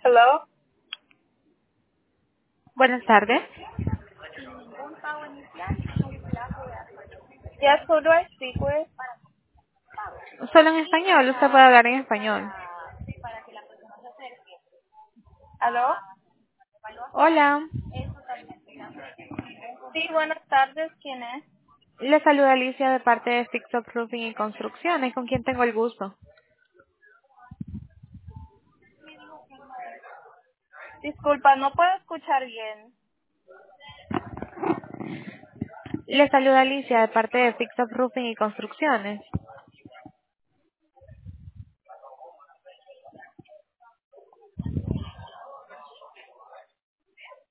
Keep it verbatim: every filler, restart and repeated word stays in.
Hello. Buenas tardes. Yes, who do I speak with? Solo en español, usted puede hablar en español. ¿Aló? Hola, Sí, buenas tardes. ¿Quién es? le saluda Alicia de parte de Fix Up Roofing y Construcciones, con quien tengo el gusto. Disculpa, no puedo escuchar bien. Le saluda Alicia de parte de Fix Up Roofing y Construcciones.